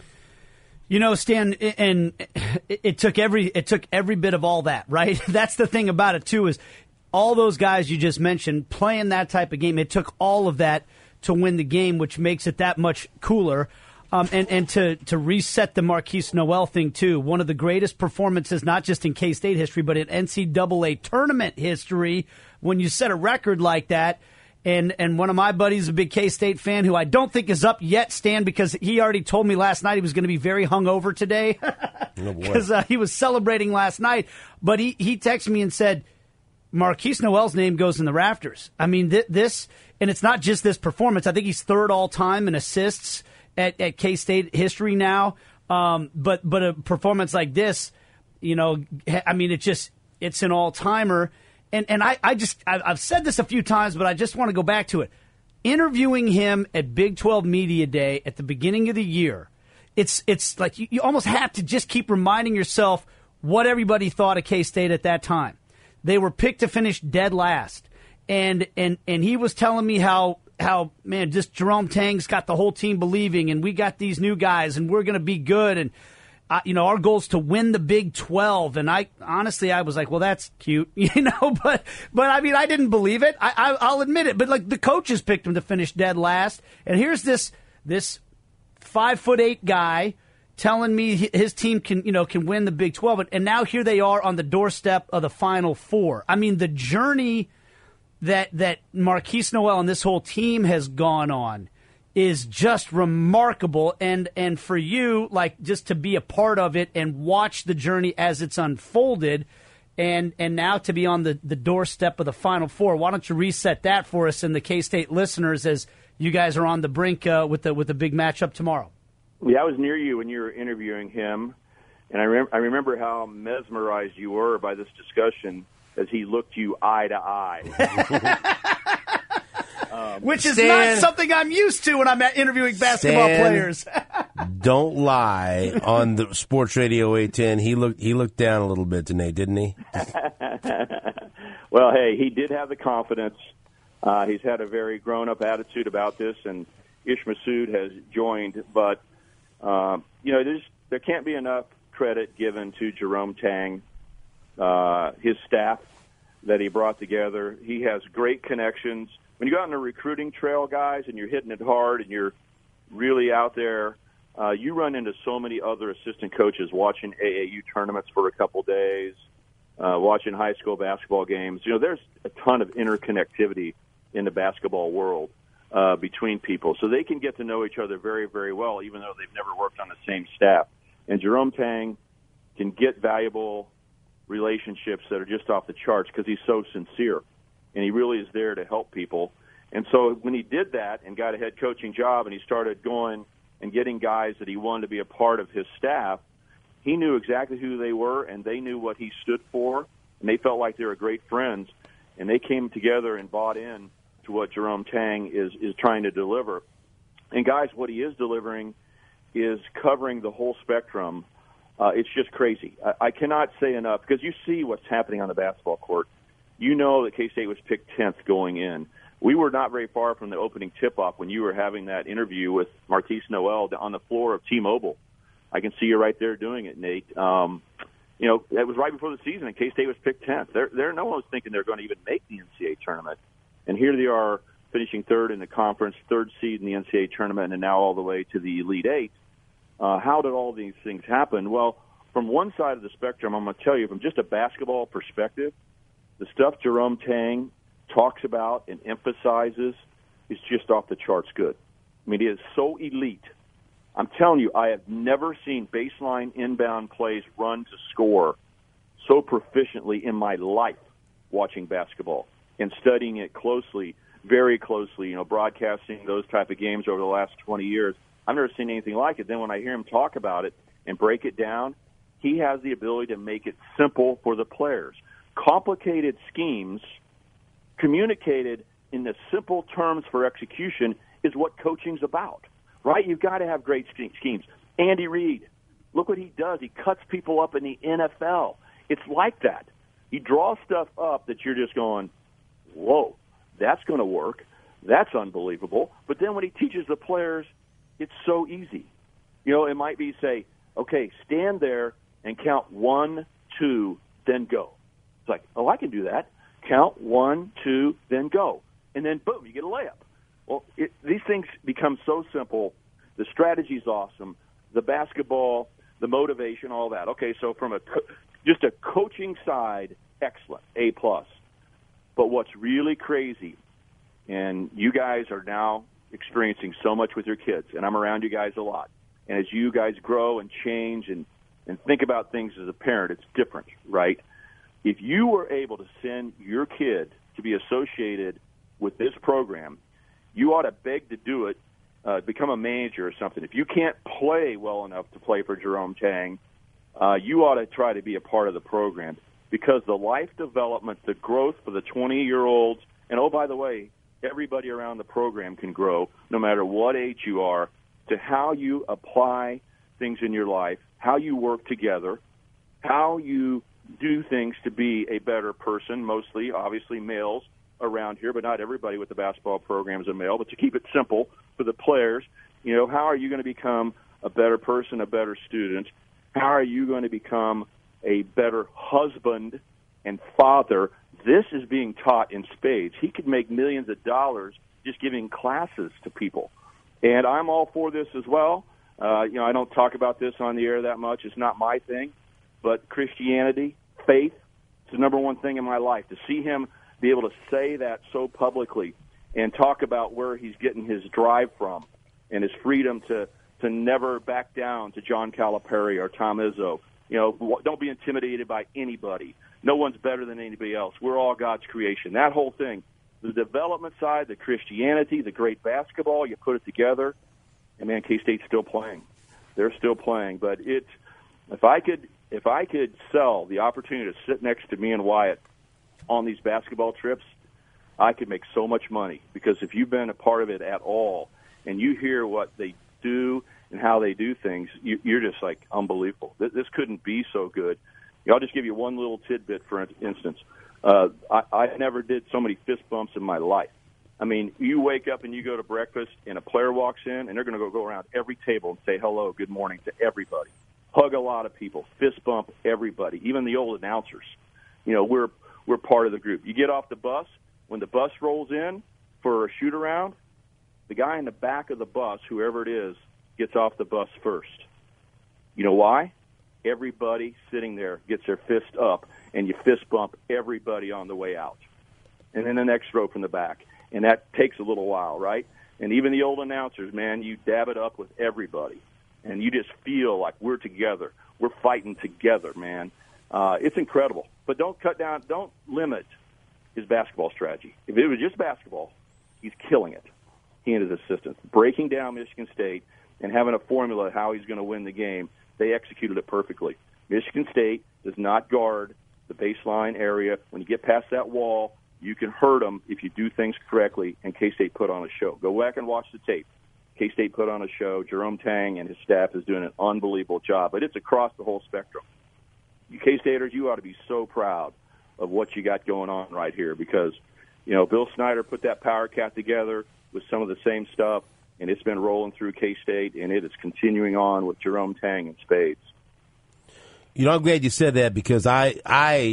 You know, Stan, and it took every it took every bit of all that, right? That's the thing about it, too, is all those guys you just mentioned playing that type of game, it took all of that to win the game, which makes it that much cooler. Um, and and to, to reset the Marquise Noel thing, too, one of the greatest performances, not just in K-State history, but in N C double A tournament history, when you set a record like that. And and one of my buddies, a big K-State fan, who I don't think is up yet, Stan, because he already told me last night he was going to be very hungover today because oh uh, he was celebrating last night. But he, he texted me and said, Marquise Noel's name goes in the rafters. I mean, th- this, and it's not just this performance. I think he's third all-time in assists at, at K-State history now. Um, but but a performance like this, you know, I mean, it just, it's an all-timer. And and I, I just, I've said this a few times, but I just want to go back to it. Interviewing him at Big twelve Media Day at the beginning of the year, it's it's like you, you almost have to just keep reminding yourself what everybody thought of K-State at that time. They were picked to finish dead last. And and and he was telling me how, how man, just Jerome Tang's got the whole team believing, and we got these new guys, and we're going to be good, and Uh, you know, our goal is to win the Big twelve, and I honestly, I was like, well, that's cute, you know, but but I mean, I didn't believe it. I, I, I'll admit it, but like the coaches picked him to finish dead last, and here's this this five foot eight guy telling me his team can you know can win the Big twelve, and now here they are on the doorstep of the Final Four. I mean, the journey that that Marquise Noel and this whole team has gone on is just remarkable, and and for you, like, just to be a part of it and watch the journey as it's unfolded, and and now to be on the, the doorstep of the Final Four. Why don't you reset that for us and the K-State listeners as you guys are on the brink uh, with the with the big matchup tomorrow? Yeah, I was near you when you were interviewing him, and I, rem- I remember how mesmerized you were by this discussion as he looked you eye to eye. Um, Which is Stan, not something I'm used to when I'm interviewing basketball Stan, players. Don't lie on the Sports Radio eight ten. He looked he looked down a little bit today, didn't he? Well, hey, he did have the confidence. Uh, he's had a very grown-up attitude about this, and Ish Massoud has joined. But, uh, you know, there's, there can't be enough credit given to Jerome Tang, uh, his staff that he brought together. He has great connections. When you go out on a recruiting trail, guys, and you're hitting it hard and you're really out there, uh, you run into so many other assistant coaches watching A A U tournaments for a couple days, uh, watching high school basketball games. You know, there's a ton of interconnectivity in the basketball world. uh, between people. So they can get to know each other very, very well, even though they've never worked on the same staff. And Jerome Tang can get valuable relationships that are just off the charts because he's so sincere, and he really is there to help people. And so when he did that and got a head coaching job and he started going and getting guys that he wanted to be a part of his staff, he knew exactly who they were, and they knew what he stood for, and they felt like they were great friends, and they came together and bought in to what Jerome Tang is, is trying to deliver. And, guys, what he is delivering is covering the whole spectrum. Uh, it's just crazy. I, I cannot say enough, because you see what's happening on the basketball court. You know that K-State was picked tenth going in. We were not very far from the opening tip-off when you were having that interview with Martise Noel on the floor of T-Mobile. I can see you right there doing it, Nate. Um, you know, that was right before the season, and K-State was picked tenth. There, there, no one was thinking they're going to even make the N C double A tournament. And here they are finishing third in the conference, third seed in the N C double A tournament, and now all the way to the Elite Eight. Uh, how did all these things happen? Well, from one side of the spectrum, I'm going to tell you, from just a basketball perspective, the stuff Jerome Tang talks about and emphasizes is just off the charts good. I mean, it is so elite. I'm telling you, I have never seen baseline inbound plays run to score so proficiently in my life watching basketball and studying it closely, very closely, you know, broadcasting those type of games over the last twenty years. I've never seen anything like it. Then when I hear him talk about it and break it down, he has the ability to make it simple for the players. Complicated schemes communicated in the simple terms for execution is what coaching's about, right? You've got to have great schemes. Andy Reid, look what he does. He cuts people up in the N F L. It's like that. He draws stuff up that you're just going, whoa, that's going to work. That's unbelievable. But then when he teaches the players, it's so easy. You know, it might be say, okay, stand there and count one, two, then go. It's like, oh, I can do that. Count one, two, then go. And then, boom, you get a layup. Well, it, these things become so simple. The strategy's awesome. The basketball, the motivation, all that. Okay, so from a co- just a coaching side, excellent, A plus. But what's really crazy, and you guys are now experiencing so much with your kids, and I'm around you guys a lot. And as you guys grow and change and, and think about things as a parent, it's different, right? If you were able to send your kid to be associated with this program, you ought to beg to do it, uh, become a manager or something. If you can't play well enough to play for Jerome Tang, uh, you ought to try to be a part of the program, because the life development, the growth for the twenty-year-olds, and, oh, by the way, everybody around the program can grow, no matter what age you are, to how you apply things in your life, how you work together, how you do things to be a better person, mostly, obviously, males around here, but not everybody with the basketball program is a male. But to keep it simple for the players, you know, how are you going to become a better person, a better student? How are you going to become a better husband and father? This is being taught in spades. He could make millions of dollars just giving classes to people. And I'm all for this as well. Uh, you know, I don't talk about this on the air that much. It's not my thing. But Christianity, faith, it's the number one thing in my life. To see him be able to say that so publicly and talk about where he's getting his drive from and his freedom to, to never back down to John Calipari or Tom Izzo. You know, don't be intimidated by anybody. No one's better than anybody else. We're all God's creation. That whole thing, the development side, the Christianity, the great basketball, you put it together, and, man, K-State's still playing. They're still playing. But it's, if I could if I could sell the opportunity to sit next to me and Wyatt on these basketball trips, I could make so much money. Because if you've been a part of it at all and you hear what they do and how they do things, you, you're just like, unbelievable. This, this couldn't be so good. You know, I'll just give you one little tidbit, for instance. Uh, I, I never did so many fist bumps in my life. I mean, you wake up and you go to breakfast, and a player walks in, and they're going to go, go around every table and say hello, good morning to everybody. Hug a lot of people, fist bump everybody, even the old announcers. You know, we're we're part of the group. You get off the bus, when the bus rolls in for a shoot-around, the guy in the back of the bus, whoever it is, gets off the bus first. You know why? Everybody sitting there gets their fist up, and you fist bump everybody on the way out. And then the next row from the back. and that takes a little while, right? And even the old announcers, man, you dab it up with everybody, and you just feel like we're together. We're fighting together, man. Uh, it's incredible. But don't cut down, don't limit his basketball strategy. If it was just basketball, he's killing it. He and his assistants, breaking down Michigan State and having a formula of how he's going to win the game. They executed it perfectly. Michigan State does not guard the baseline area. When you get past that wall, you can hurt them if you do things correctly, and K-State put on a show. Go back and watch the tape. K-State put on a show. Jerome Tang and his staff is doing an unbelievable job, but it's across the whole spectrum. You K-Staters, you ought to be so proud of what you got going on right here because, you know, Bill Snyder put that power cat together with some of the same stuff, and it's been rolling through K-State, and it is continuing on with Jerome Tang and spades. You know, I'm glad you said that because I, I,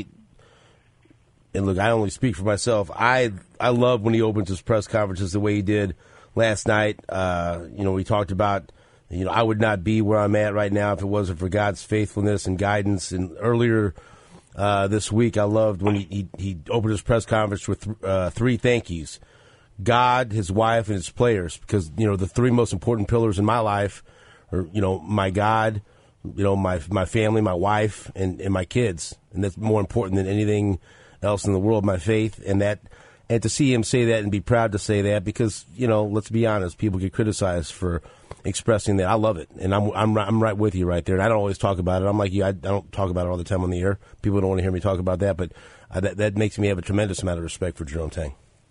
and look, I only speak for myself. I, I love when he opens his press conferences the way he did last night. Uh, you know, we talked about, you know, I would not be where I'm at right now if it wasn't for God's faithfulness and guidance. And earlier uh, this week, I loved when he, he, he opened his press conference with uh, three thank yous. God, his wife, and his players, because, you know, the three most important pillars in my life are, you know, my God, you know, my my family, my wife, and, and my kids. And that's more important than anything else in the world, my faith. And that, and to see him say that and be proud to say that, because, you know, let's be honest, people get criticized for expressing that. I love it. And I'm I'm I'm right with you right there. And I don't always talk about it. I'm like you, I, I don't talk about it all the time on the air. People don't want to hear me talk about that, but uh, that, that makes me have a tremendous amount of respect for Jerome Tang.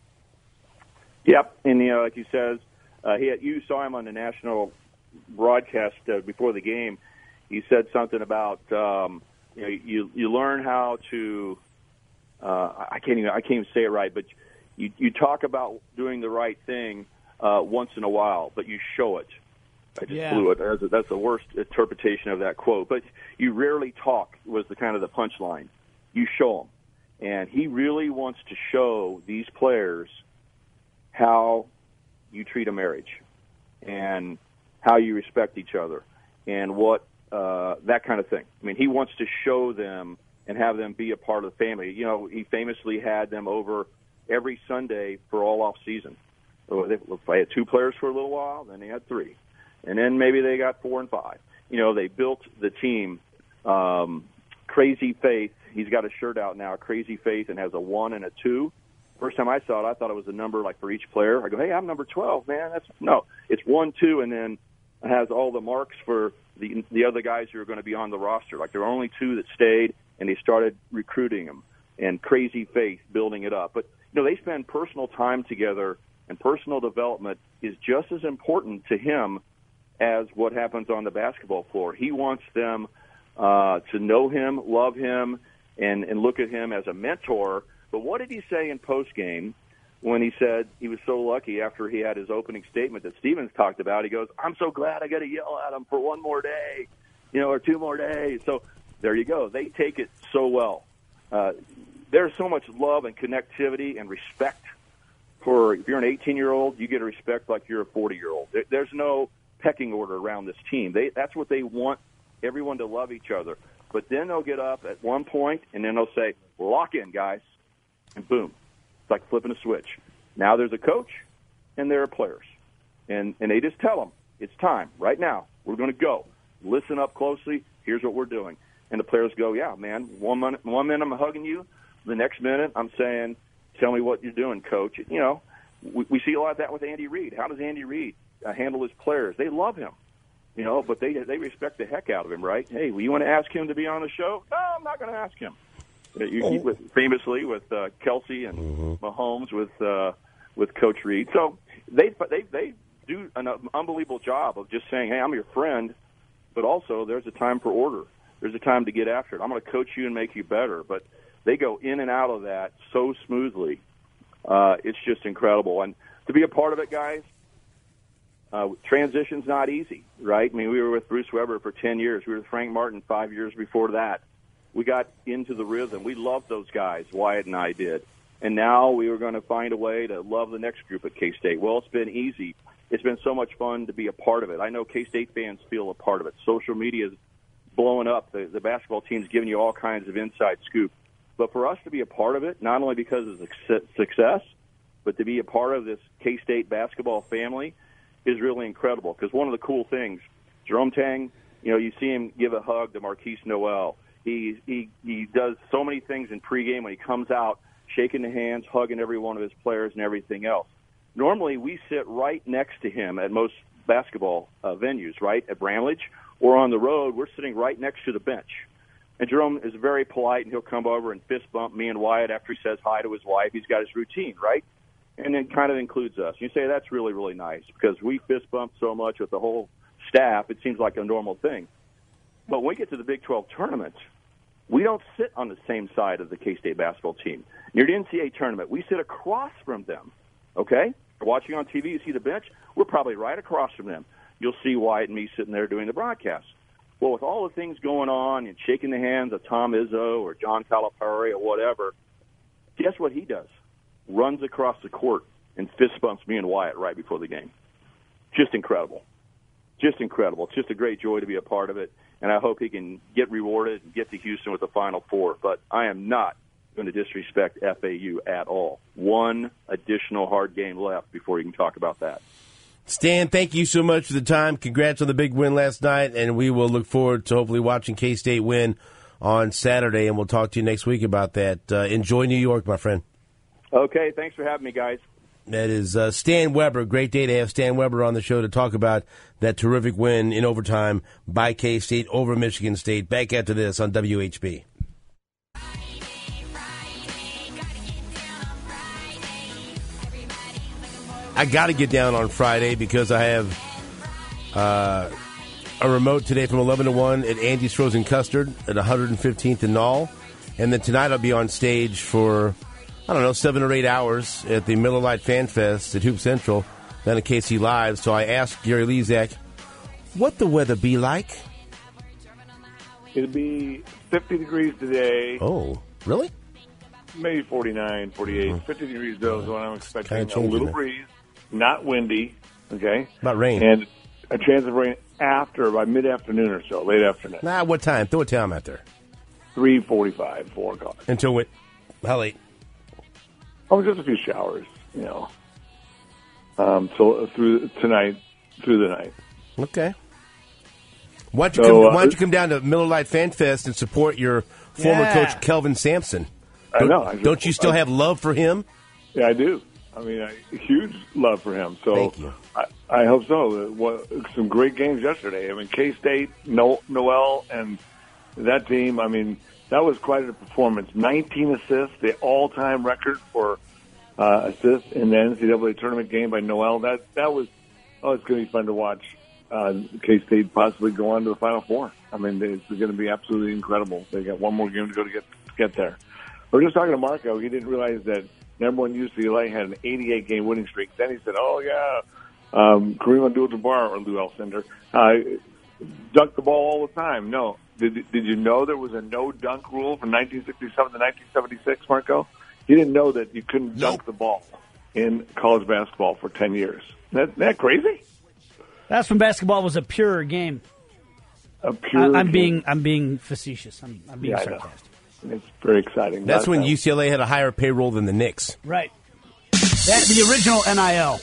Yep, and you know, like you says, uh, he had, you saw him on the national broadcast uh, before the game. He said something about um, you know you you learn how to uh, I can't even I can't even say it right, but you you talk about doing the right thing uh, once in a while, but you show it. I just yeah. blew it. That's, a, that's the worst interpretation of that quote. But you rarely talk was the kind of the punchline. You show them, and he really wants to show these players how you treat a marriage and how you respect each other and what uh, that kind of thing. I mean, he wants to show them and have them be a part of the family. You know, he famously had them over every Sunday for all off season. So if I had two players for a little while, then they had three. And then maybe they got four and five. You know, they built the team. Um, Crazy Faith, he's got a shirt out now, Crazy Faith, and has a one and a two. First time I saw it, I thought it was a number like for each player. I go, hey, I'm number twelve, man. That's no, it's one, two, and then it has all the marks for the the other guys who are going to be on the roster. Like there were only two that stayed, and they started recruiting them. And Crazy Faith building it up. But you know, they spend personal time together, and personal development is just as important to him as what happens on the basketball floor. He wants them uh, to know him, love him, and and look at him as a mentor. But what did he say in postgame when he said he was so lucky after he had his opening statement that Stevens talked about? He goes, I'm so glad I got to yell at him for one more day, you know, or two more days. So there you go. They take it so well. Uh, there's so much love and connectivity and respect for, if you're an eighteen-year-old, you get a respect like you're a forty-year-old. There, there's no pecking order around this team. They, that's what they want, everyone to love each other. But then they'll get up at one point, and then they'll say, lock in, guys. And boom, it's like flipping a switch. Now there's a coach, and there are players. And and they just tell them, it's time, right now. We're going to go. Listen up closely. Here's what we're doing. And the players go, yeah, man, one minute, one minute I'm hugging you. The next minute I'm saying, tell me what you're doing, coach. You know, we, we see a lot of that with Andy Reid. How does Andy Reid uh, handle his players? They love him, you know, but they they respect the heck out of him, right? Hey, well, you want to ask him to be on the show? No, I'm not going to ask him. You, you, with, famously with uh, Kelsey and mm-hmm. Mahomes with uh, with Coach Reid. So they they they do an unbelievable job of just saying, hey, I'm your friend, but also there's a time for order. There's a time to get after it. I'm going to coach you and make you better. But they go in and out of that so smoothly. Uh, it's just incredible. And to be a part of it, guys, uh, transition's not easy, right? I mean, we were with Bruce Weber for ten years. We were with Frank Martin five years before that. We got into the rhythm. We loved those guys, Wyatt and I did. And now we were going to find a way to love the next group at K-State. Well, it's been easy. It's been so much fun to be a part of it. I know K-State fans feel a part of it. Social media is blowing up. The, the basketball team's giving you all kinds of inside scoop. But for us to be a part of it, not only because of the success, but to be a part of this K-State basketball family is really incredible. Because one of the cool things, Jerome Tang, you know, you see him give a hug to Marquise Noel. He he he does so many things in pregame when he comes out, shaking the hands, hugging every one of his players and everything else. Normally, we sit right next to him at most basketball uh, venues, right, at Bramlage, or on the road, we're sitting right next to the bench. And Jerome is very polite, and he'll come over and fist bump me and Wyatt after he says hi to his wife. He's got his routine, right? And then kind of includes us. You say that's really, really nice because we fist bump so much with the whole staff, it seems like a normal thing. But when we get to the Big twelve tournament, we don't sit on the same side of the K-State basketball team. Near the N C double A tournament, we sit across from them, okay? Watching on T V, you see the bench, we're probably right across from them. You'll see Wyatt and me sitting there doing the broadcast. Well, with all the things going on and shaking the hands of Tom Izzo or John Calipari or whatever, guess what he does? Runs across the court and fist bumps me and Wyatt right before the game. Just incredible. Just incredible. It's just a great joy to be a part of it, and I hope he can get rewarded and get to Houston with the Final Four. But I am not going to disrespect F A U at all. One additional hard game left before you can talk about that. Stan, thank you so much for the time. Congrats on the big win last night, and we will look forward to hopefully watching K-State win on Saturday, and we'll talk to you next week about that. Uh, enjoy New York, my friend. Okay, thanks for having me, guys. That is uh, Stan Weber. Great day to have Stan Weber on the show to talk about that terrific win in overtime by K-State over Michigan State. Back after this on W H B. I got to get down on Friday because I have uh, a remote today from eleven to one at Andy's Frozen Custard at one hundred fifteenth and Knoll. And then tonight I'll be on stage for, I don't know, seven or eight hours at the Miller Lite Fan Fest at Hoop Central, then at K C Live. So I asked Gary Lezak, what the weather be like? It'll be fifty degrees today. Oh, really? Maybe forty-nine, forty-eight. Mm-hmm. fifty degrees, though, is what I'm expecting. A little it. breeze. Not windy, okay? About rain. And a chance of rain after, by mid-afternoon or so, late afternoon. Nah, what time? Throw a time out there. three forty-five, four o'clock. Until what? How late? Oh, just a few showers, you know. Um, so through tonight, through the night. Okay. Why don't you, so, come, uh, why don't you come down to Miller Lite Fan Fest and support your former yeah. coach, Kelvin Sampson? I Don't, know. I don't you still I, have love for him? Yeah, I do. I mean, a huge love for him. So Thank you. I, I hope so. What, some great games yesterday. I mean, K-State, no, Noel, and that team, I mean, that was quite a performance. nineteen assists, the all-time record for uh, assists in the N C double A tournament game by Noel. That that was, oh, it's going to be fun to watch uh, K-State possibly go on to the Final Four. I mean, it's going to be absolutely incredible. They got one more game to go to get to get there. We were just talking to Marco. He didn't realize that number one U C L A had an eighty-eight game winning streak. Then he said, oh, yeah, um, Kareem Abdul-Jabbar or Lou Alcindor uh, dunked the ball all the time. No. Did, did you know there was a no-dunk rule from nineteen sixty-seven to nineteen seventy-six, Marco? You didn't know that you couldn't nope. dunk the ball in college basketball for ten years. Isn't that, isn't that crazy? That's when basketball was a purer game. A pure I, I'm game. being I'm being facetious. I'm, I'm being yeah, sarcastic. It's very exciting. That's Not when that. U C L A had a higher payroll than the Knicks. Right. That, the original N I L.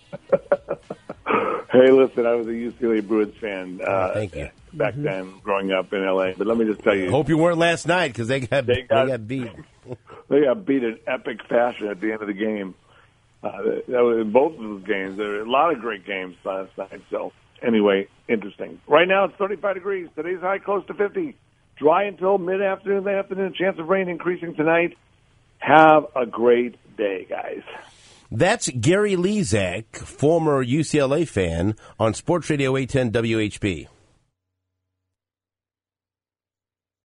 Hey, listen, I was a U C L A Bruins fan. Uh, oh, thank you. Back mm-hmm. then, growing up in L A. But let me just tell you. Hope you weren't last night because they got, they, got, they got beat. They got beat in epic fashion at the end of the game. Uh, that was in both of those games. There were a lot of great games last night. So, anyway, interesting. Right now, it's thirty-five degrees. Today's high close to fifty. Dry until mid-afternoon, late afternoon. Chance of rain increasing tonight. Have a great day, guys. That's Gary Lezak, former U C L A fan, on Sports Radio eight ten W H B.